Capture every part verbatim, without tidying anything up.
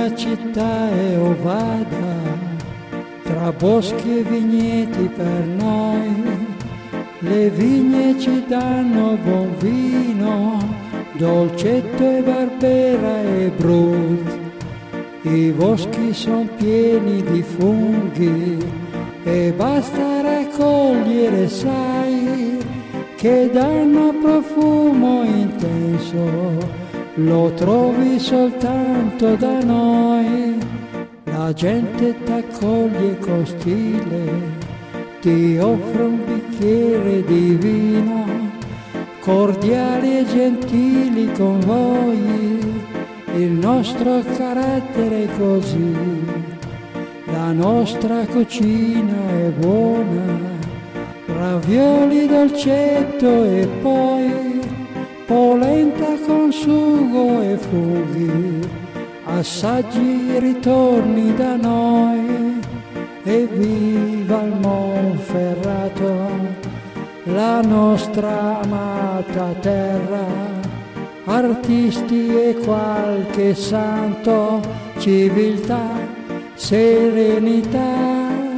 mia città io vada, tra boschi e vigneti per noi. Le vigne ci danno buon vino, dolcetto e barbera e brut. I boschi son pieni di funghi e basta raccogliere, sai, che danno profumo intenso, lo trovi soltanto da noi. La gente t'accoglie con stile, ti offre un bicchiere di vino, cordiali e gentili con voi, il nostro carattere è così, la nostra cucina è buona, ravioli, dolcetto e poi polenta con sugo e funghi, assaggi e ritorni da noi. E viva il Monferrato, la nostra amata terra, artisti e qualche santo, civiltà, serenità.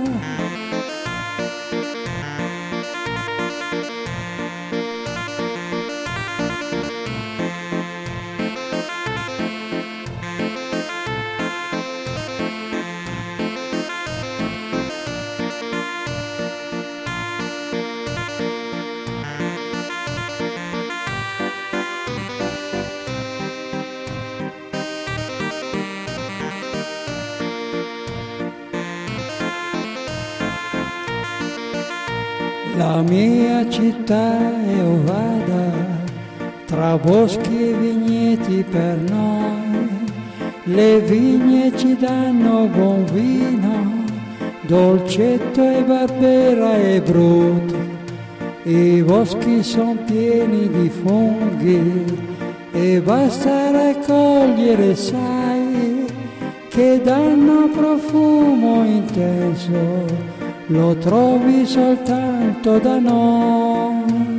La mia città io vada, tra boschi e vigneti per noi. Le vigne ci danno buon vino, dolcetto e barbera e brut. I boschi son pieni di funghi e basta raccogliere, sai, che danno profumo intenso, lo trovi soltanto da noi.